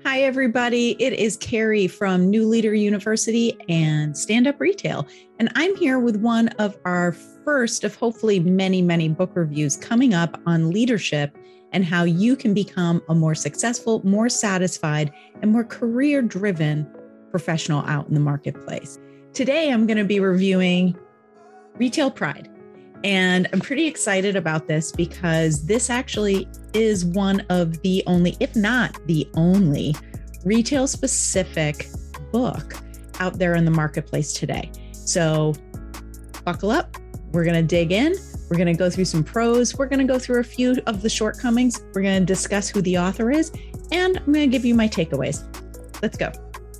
Hi, everybody. It is Carrie from New Leader University and Stand Up Retail. And I'm here with one of our first of hopefully many, many book reviews coming up on leadership and how you can become a more successful, more satisfied, and more career-driven professional out in the marketplace. Today, I'm going to be reviewing Retail Pride. And I'm pretty excited about this because this actually is one of the only, if not the only, retail-specific book out there in the marketplace today. So buckle up. We're going to dig in. We're going to go through some pros. We're going to go through a few of the shortcomings. We're going to discuss who the author is, and I'm going to give you my takeaways. Let's go.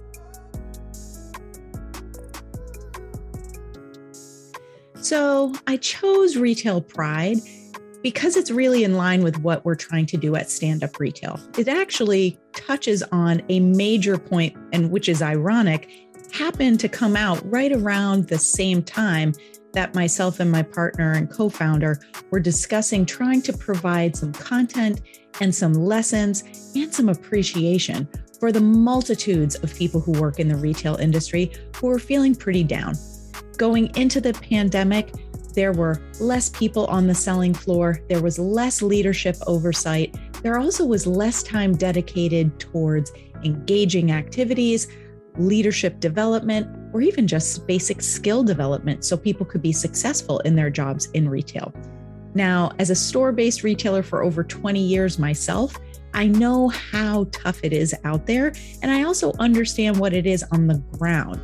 So I chose Retail Pride because it's really in line with what we're trying to do at Stand Up Retail. It actually touches on a major point, and which is ironic, happened to come out right around the same time that myself and my partner and co-founder were discussing trying to provide some content and some lessons and some appreciation for the multitudes of people who work in the retail industry who are feeling pretty down. Going into the pandemic, there were less people on the selling floor. There was less leadership oversight. There also was less time dedicated towards engaging activities, leadership development, or even just basic skill development so people could be successful in their jobs in retail. Now, as a store-based retailer for over 20 years myself, I know how tough it is out there, and I also understand what it is on the ground.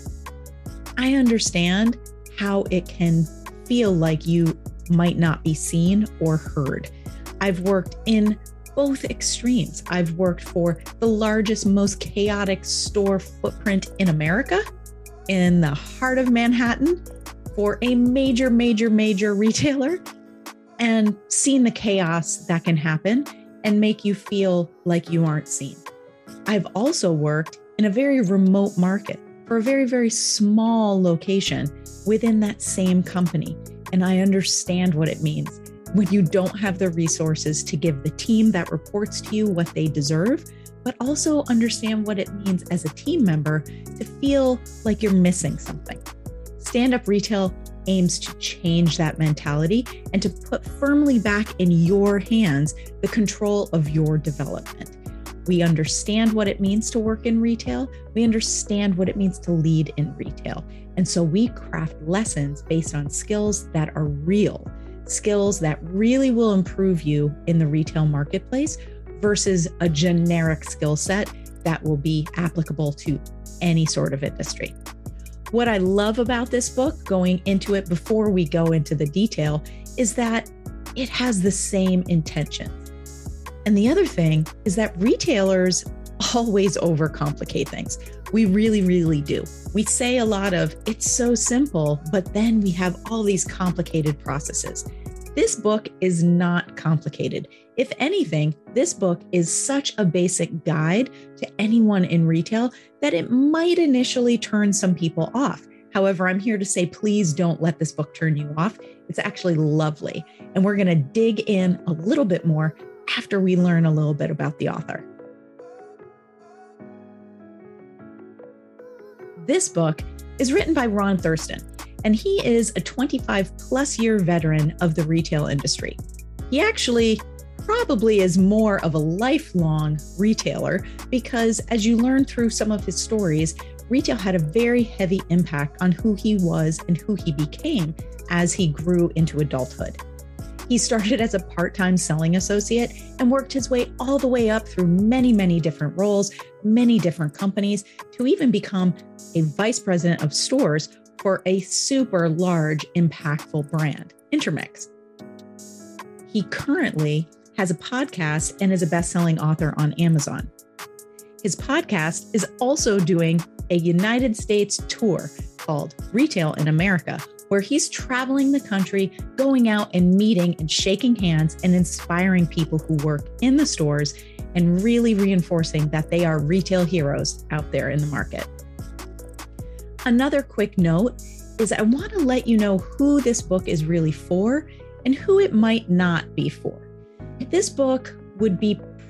I understand how it can feel like you might not be seen or heard. I've worked in both extremes. I've worked for the largest, most chaotic store footprint in America, in the heart of Manhattan, for a major retailer, and seen the chaos that can happen and make you feel like you aren't seen. I've also worked in a very remote market for a very small location within that same company. And I understand what it means when you don't have the resources to give the team that reports to you what they deserve, but also understand what it means as a team member to feel like you're missing something. Stand Up Retail aims to change that mentality and to put firmly back in your hands the control of your development. We understand what it means to work in retail. We understand what it means to lead in retail. And so we craft lessons based on skills that are real, skills that really will improve you in the retail marketplace versus a generic skill set that will be applicable to any sort of industry. What I love about this book, going into it before we go into the detail, is that it has the same intention. And the other thing is that retailers always overcomplicate things. We really do. We say a lot of, it's so simple, but then we have all these complicated processes. This book is not complicated. If anything, this book is such a basic guide to anyone in retail that it might initially turn some people off. However, I'm here to say, please don't let this book turn you off. It's actually lovely. And we're going to dig in a little bit more after we learn a little bit about the author. This book is written by Ron Thurston, and he is a 25+ year veteran of the retail industry. He actually probably is more of a lifelong retailer because, as you learn through some of his stories, retail had a very heavy impact on who he was and who he became as he grew into adulthood. He started as a part-time selling associate and worked his way all the way up through many different roles, many different companies, to even become a vice president of stores for a super large, impactful brand, Intermix. He currently has a podcast and is a best-selling author on Amazon. His podcast is also doing a United States tour called Retail in America, where he's traveling the country, going out and meeting and shaking hands and inspiring people who work in the stores and really reinforcing that they are retail heroes out there in the market. Another quick note is I want to let you know who this book is really for and who it might not be for. This book would be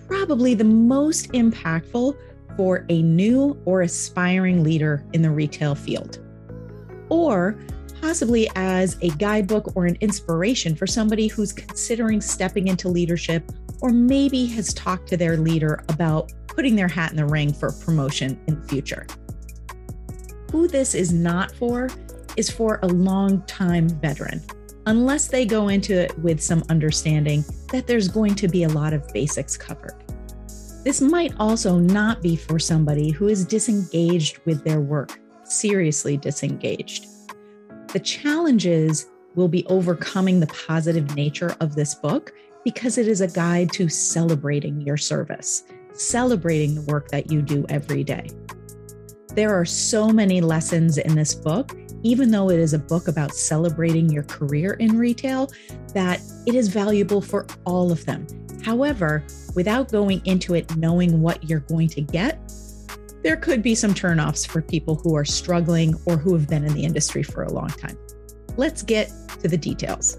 probably the most impactful for a new or aspiring leader in the retail field, or possibly as a guidebook or an inspiration for somebody who's considering stepping into leadership, or maybe has talked to their leader about putting their hat in the ring for a promotion in the future. Who this is not for is for a long-time veteran, unless they go into it with some understanding that there's going to be a lot of basics covered. This might also not be for somebody who is disengaged with their work, seriously disengaged. The challenges will be overcoming the positive nature of this book because it is a guide to celebrating your service, celebrating the work that you do every day. There are so many lessons in this book, even though it is a book about celebrating your career in retail, that it is valuable for all of them. However, without going into it knowing what you're going to get, there could be some turnoffs for people who are struggling or who have been in the industry for a long time. Let's get to the details.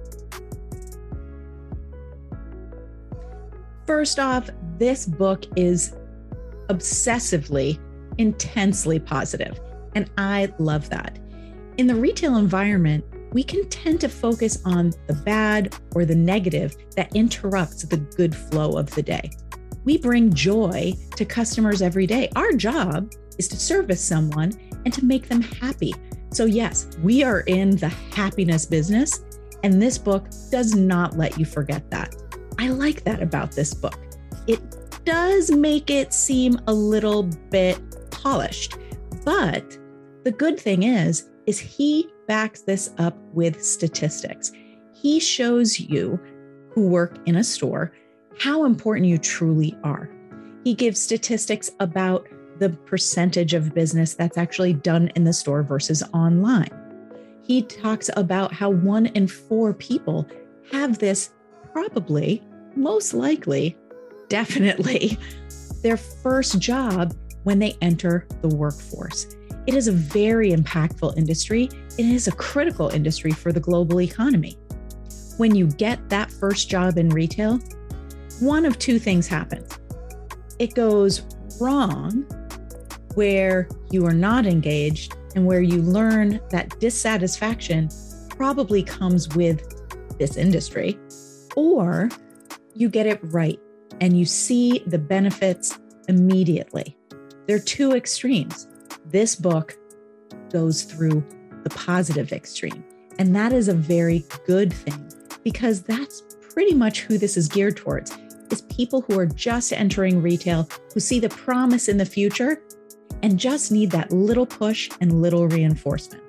First off, this book is obsessively, intensely positive, and I love that. In the retail environment, we can tend to focus on the bad or the negative that interrupts the good flow of the day. We bring joy to customers every day. Our job is to service someone and to make them happy. So yes, we are in the happiness business, and this book does not let you forget that. I like that about this book. It does make it seem a little bit polished, but the good thing is he backs this up with statistics. He shows you who work in a store how important you truly are. He gives statistics about the percentage of business that's actually done in the store versus online. He talks about how 1 in 4 people have this probably, most likely, definitely their first job when they enter the workforce. It is a very impactful industry. It is a critical industry for the global economy. When you get that first job in retail, one of 2 things happens. It goes wrong where you are not engaged and where you learn that dissatisfaction probably comes with this industry, or you get it right and you see the benefits immediately. There are 2 extremes. This book goes through the positive extreme, and that is a very good thing because that's pretty much who this is geared towards, is people who are just entering retail, who see the promise in the future and just need that little push and little reinforcement.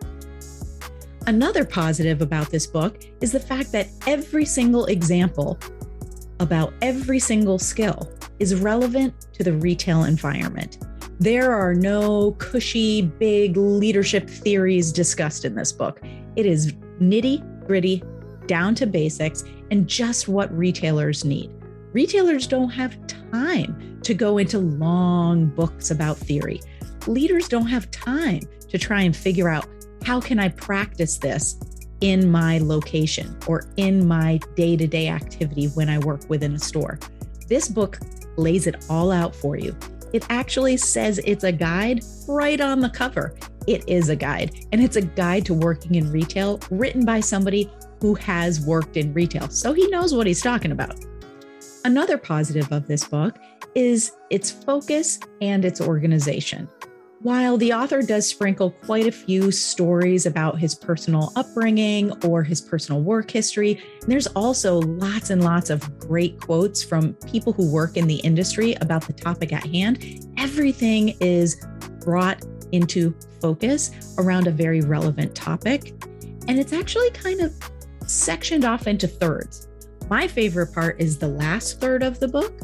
Another positive about this book is the fact that every single example about every single skill is relevant to the retail environment. There are no cushy, big leadership theories discussed in this book. It is nitty-gritty, down to basics, and just what retailers need. Retailers don't have time to go into long books about theory. Leaders don't have time to try and figure out, how can I practice this in my location or in my day-to-day activity when I work within a store? This book lays it all out for you. It actually says it's a guide right on the cover. It is a guide, and it's a guide to working in retail written by somebody who has worked in retail, so he knows what he's talking about. Another positive of this book is its focus and its organization. While the author does sprinkle quite a few stories about his personal upbringing or his personal work history, there's also lots and lots of great quotes from people who work in the industry about the topic at hand. Everything is brought into focus around a very relevant topic, and it's actually kind of sectioned off into thirds. My favorite part is the last third of the book.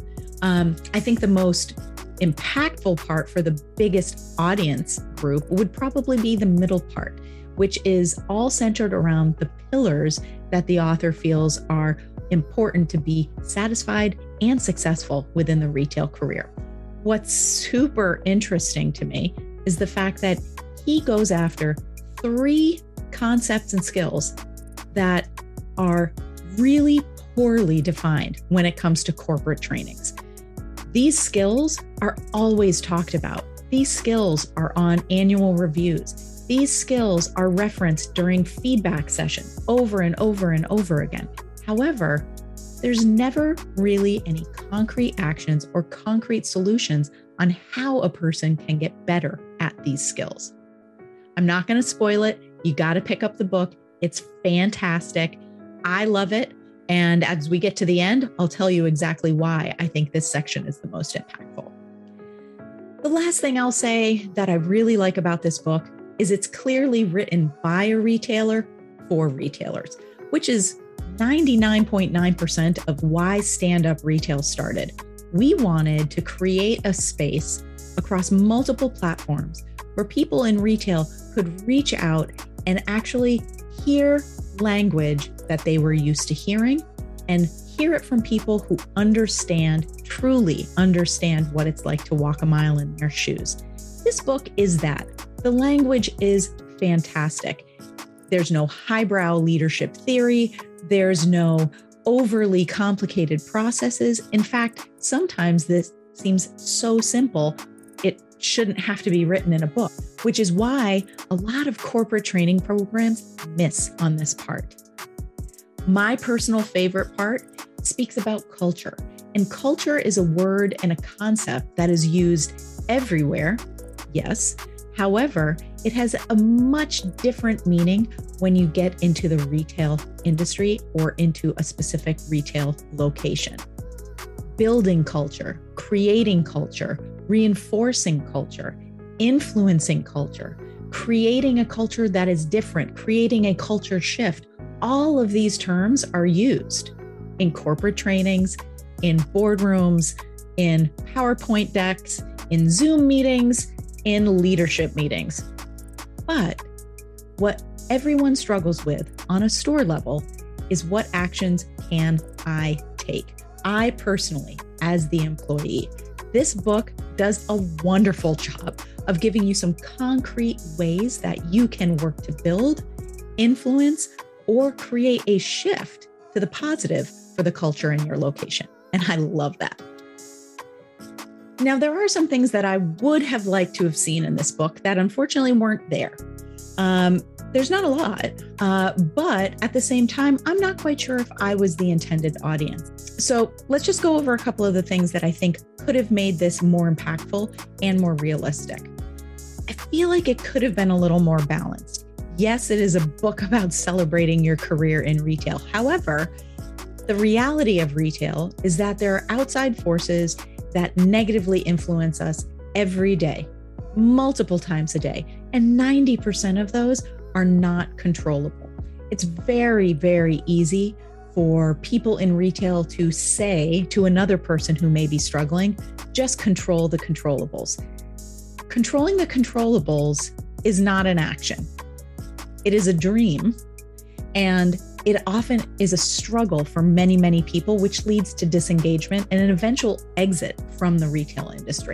I think the most impactful part for the biggest audience group would probably be the middle part, which is all centered around the pillars that the author feels are important to be satisfied and successful within the retail career. What's super interesting to me is the fact that he goes after 3 concepts and skills that are really poorly defined when it comes to corporate trainings. These skills are always talked about. These skills are on annual reviews. These skills are referenced during feedback sessions over and over and over again. However, there's never really any concrete actions or concrete solutions on how a person can get better at these skills. I'm not going to spoil it. You got to pick up the book. It's fantastic. I love it. And as we get to the end, I'll tell you exactly why I think this section is the most impactful. The last thing I'll say that I really like about this book is it's clearly written by a retailer for retailers, which is 99.9% of why Stand Up Retail started. We wanted to create a space across multiple platforms where people in retail could reach out and actually hear language that they were used to hearing and hear it from people who truly understand what it's like to walk a mile in their shoes. This book is that. The language is fantastic. There's no highbrow leadership theory. There's no overly complicated processes. In fact, sometimes this seems so simple, it shouldn't have to be written in a book, which is why a lot of corporate training programs miss on this part. My personal favorite part speaks about culture. And culture is a word and a concept that is used everywhere, yes. However, it has a much different meaning when you get into the retail industry or into a specific retail location. Building culture, creating culture, reinforcing culture, influencing culture, creating a culture that is different, creating a culture shift. All of these terms are used in corporate trainings, in boardrooms, in PowerPoint decks, in Zoom meetings, in leadership meetings. But what everyone struggles with on a store level is what actions can I take? I personally, as the employee, this book does a wonderful job of giving you some concrete ways that you can work to build, influence, or create a shift to the positive for the culture in your location. And I love that. Now, there are some things that I would have liked to have seen in this book that unfortunately weren't there. There's not a lot, but at the same time, I'm not quite sure if I was the intended audience. So let's just go over a couple of the things that I think could have made this more impactful and more realistic. I feel like it could have been a little more balanced. Yes, it is a book about celebrating your career in retail. However, the reality of retail is that there are outside forces that negatively influence us every day, multiple times a day. And 90% of those are not controllable. It's very, very easy for people in retail to say to another person who may be struggling, just control the controllables. Controlling the controllables is not an action. It is a dream. And it often is a struggle for many, many people, which leads to disengagement and an eventual exit from the retail industry.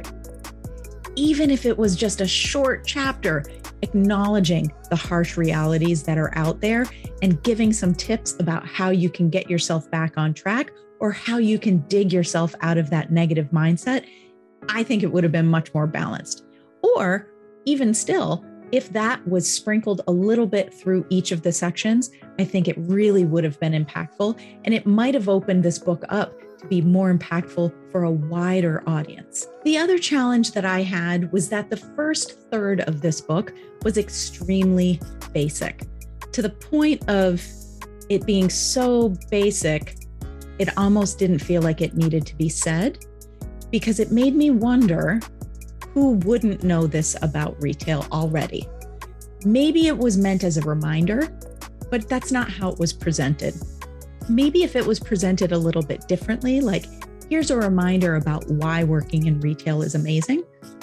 Even if it was just a short chapter, acknowledging the harsh realities that are out there and giving some tips about how you can get yourself back on track or how you can dig yourself out of that negative mindset, I think it would have been much more balanced. Or even still, if that was sprinkled a little bit through each of the sections, I think it really would have been impactful, and it might have opened this book up to be more impactful for a wider audience. The other challenge that I had was that the first third of this book was extremely basic, to the point of it being so basic, it almost didn't feel like it needed to be said, because it made me wonder, who wouldn't know this about retail already? Maybe it was meant as a reminder, but that's not how it was presented. Maybe if it was presented a little bit differently, like here's a reminder about why working in retail is amazing,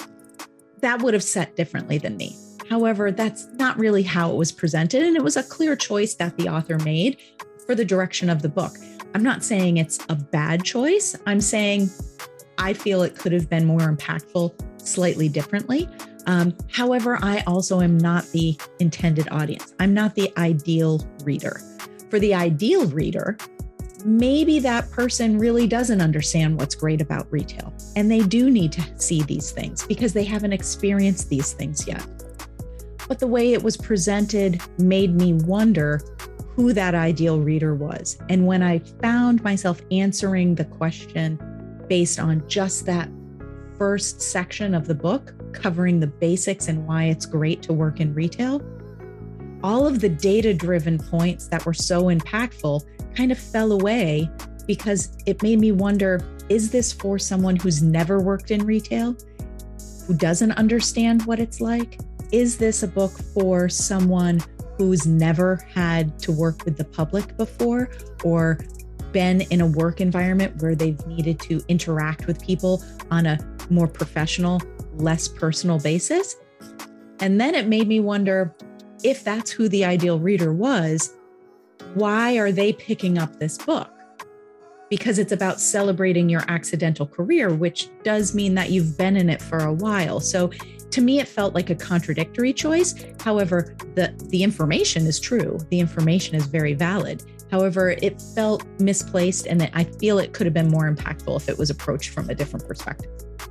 that would have set differently than me. However, that's not really how it was presented, and it was a clear choice that the author made for the direction of the book. I'm not saying it's a bad choice. I'm saying I feel it could have been more impactful slightly differently. However, I also am not the intended audience. I'm not the ideal reader. For the ideal reader, maybe that person really doesn't understand what's great about retail, and they do need to see these things because they haven't experienced these things yet. But the way it was presented made me wonder who that ideal reader was. And when I found myself answering the question based on just that first section of the book, covering the basics and why it's great to work in retail, all of the data-driven points that were so impactful kind of fell away because it made me wonder, is this for someone who's never worked in retail, who doesn't understand what it's like? Is this a book for someone who's never had to work with the public before or been in a work environment where they've needed to interact with people on a more professional, less personal basis? And then it made me wonder, if that's who the ideal reader was, why are they picking up this book? Because it's about celebrating your accidental career, which does mean that you've been in it for a while. So to me, it felt like a contradictory choice. However, the information is true. The information is very valid. However, it felt misplaced, and I feel it could have been more impactful if it was approached from a different perspective.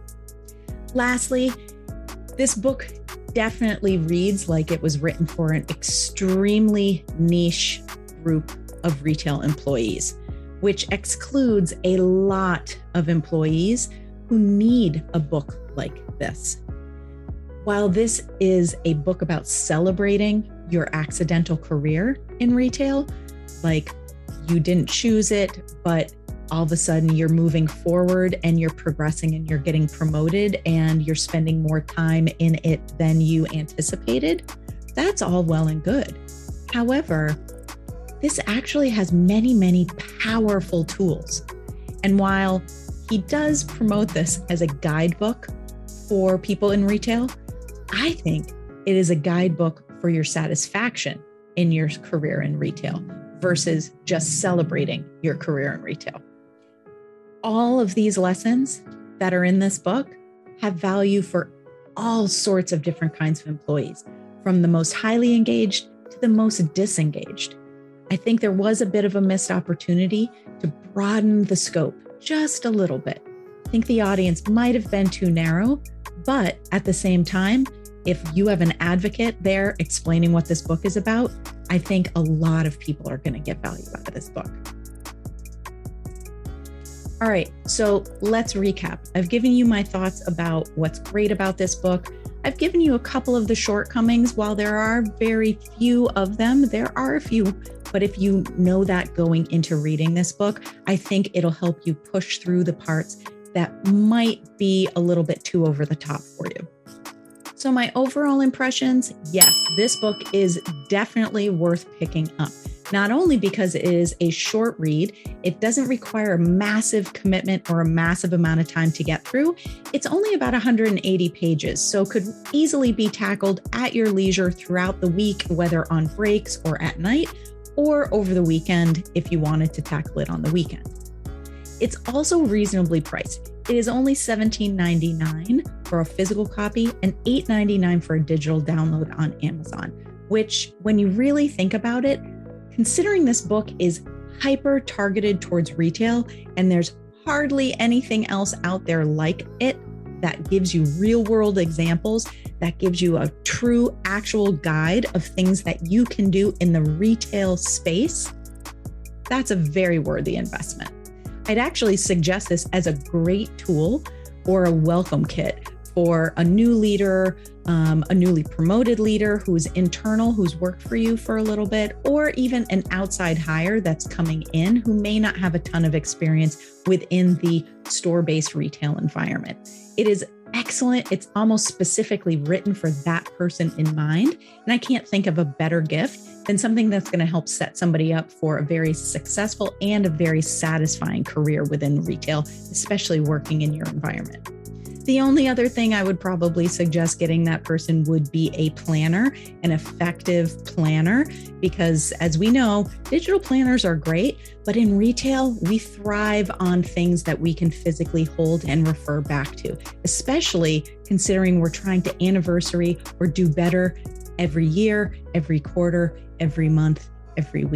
Lastly, this book definitely reads like it was written for an extremely niche group of retail employees, which excludes a lot of employees who need a book like this. While this is a book about celebrating your accidental career in retail, like you didn't choose it, but all of a sudden you're moving forward and you're progressing and you're getting promoted and you're spending more time in it than you anticipated, that's all well and good. However, this actually has many, many powerful tools. And while he does promote this as a guidebook for people in retail, I think it is a guidebook for your satisfaction in your career in retail versus just celebrating your career in retail. All of these lessons that are in this book have value for all sorts of different kinds of employees, from the most highly engaged to the most disengaged. I think there was a bit of a missed opportunity to broaden the scope just a little bit. I think the audience might have been too narrow, but at the same time, if you have an advocate there explaining what this book is about, I think a lot of people are going to get value out of this book. All right, so let's recap. I've given you my thoughts about what's great about this book. I've given you a couple of the shortcomings. While there are very few of them, there are a few. But if you know that going into reading this book, I think it'll help you push through the parts that might be a little bit too over the top for you. So my overall impressions, yes, this book is definitely worth picking up. Not only because it is a short read, it doesn't require a massive commitment or a massive amount of time to get through. It's only about 180 pages, so could easily be tackled at your leisure throughout the week, whether on breaks or at night, or over the weekend if you wanted to tackle it on the weekend. It's also reasonably priced. It is only $17.99 for a physical copy and $8.99 for a digital download on Amazon, which, when you really think about it, considering this book is hyper targeted towards retail and there's hardly anything else out there like it that gives you real world examples, that gives you a true actual guide of things that you can do in the retail space, that's a very worthy investment. I'd actually suggest this as a great tool or a welcome kit for a new leader, a newly promoted leader who's internal, who's worked for you for a little bit, or even an outside hire that's coming in who may not have a ton of experience within the store-based retail environment. It is excellent. It's almost specifically written for that person in mind. And I can't think of a better gift than something that's going to help set somebody up for a very successful and a very satisfying career within retail, especially working in your environment. The only other thing I would probably suggest getting that person would be a planner, an effective planner, because as we know, digital planners are great, but in retail, we thrive on things that we can physically hold and refer back to, especially considering we're trying to anniversary or do better every year, every quarter, every month, every week.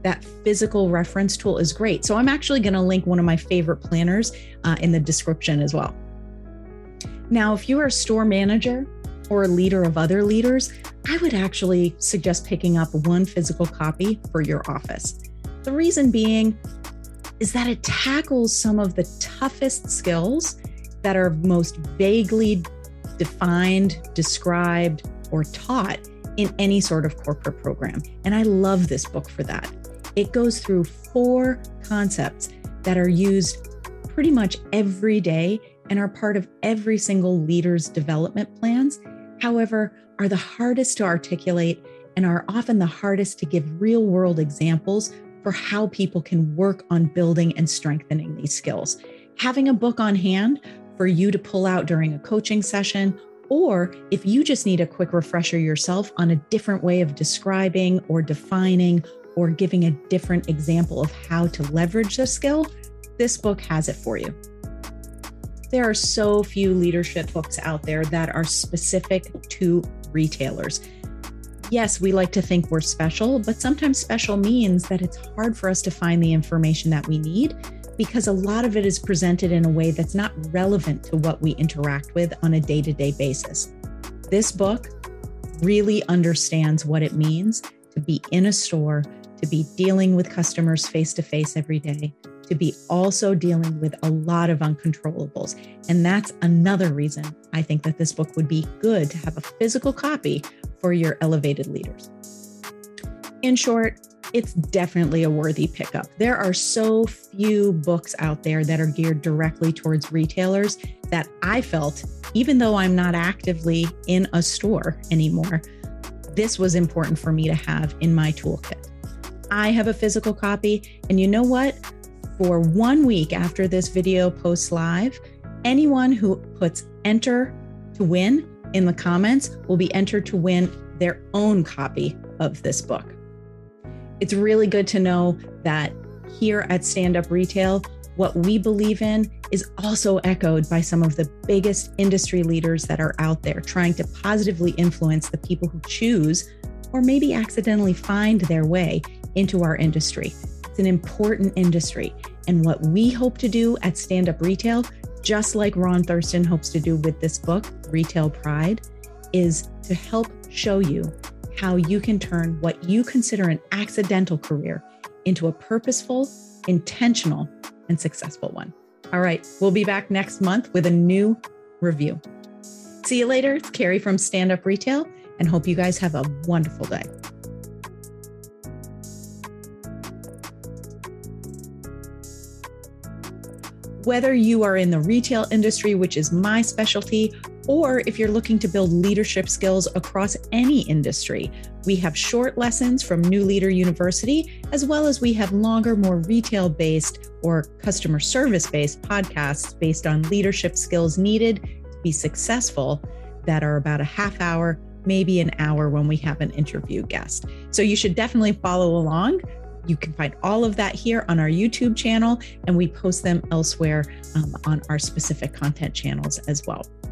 that physical reference tool is great. So I'm actually going to link one of my favorite planners in the description as well. Now, if you are a store manager or a leader of other leaders, I would actually suggest picking up one physical copy for your office. The reason being is that it tackles some of the toughest skills that are most vaguely defined, described, or taught in any sort of corporate program. And I love this book for that. It goes through 4 concepts that are used pretty much every day and are part of every single leader's development plans. However, are the hardest to articulate and are often the hardest to give real-world examples for how people can work on building and strengthening these skills. Having a book on hand for you to pull out during a coaching session, or if you just need a quick refresher yourself on a different way of describing or defining or giving a different example of how to leverage the skill, this book has it for you. There are so few leadership books out there that are specific to retailers. Yes, we like to think we're special, but sometimes special means that it's hard for us to find the information that we need because a lot of it is presented in a way that's not relevant to what we interact with on a day-to-day basis. This book really understands what it means to be in a store, to be dealing with customers face-to-face every day, to be also dealing with a lot of uncontrollables. And that's another reason I think that this book would be good to have a physical copy for your elevated leaders. In short, it's definitely a worthy pickup. There are so few books out there that are geared directly towards retailers that I felt, even though I'm not actively in a store anymore, this was important for me to have in my toolkit. I have a physical copy, and you know what? For 1 week after this video posts live, anyone who puts enter to win in the comments will be entered to win their own copy of this book. It's really good to know that here at Stand Up Retail, what we believe in is also echoed by some of the biggest industry leaders that are out there trying to positively influence the people who choose or maybe accidentally find their way into our industry. It's an important industry. And what we hope to do at Stand Up Retail, just like Ron Thurston hopes to do with this book, Retail Pride, is to help show you how you can turn what you consider an accidental career into a purposeful, intentional, and successful one. All right, we'll be back next month with a new review. See you later. It's Carrie from Stand Up Retail, and hope you guys have a wonderful day. Whether you are in the retail industry, which is my specialty, or if you're looking to build leadership skills across any industry, we have short lessons from New Leader University, as well as we have longer, more retail-based or customer service-based podcasts based on leadership skills needed to be successful that are about a half hour, maybe an hour when we have an interview guest. So you should definitely follow along. You can find all of that here on our YouTube channel, and we post them elsewhere on our specific content channels as well.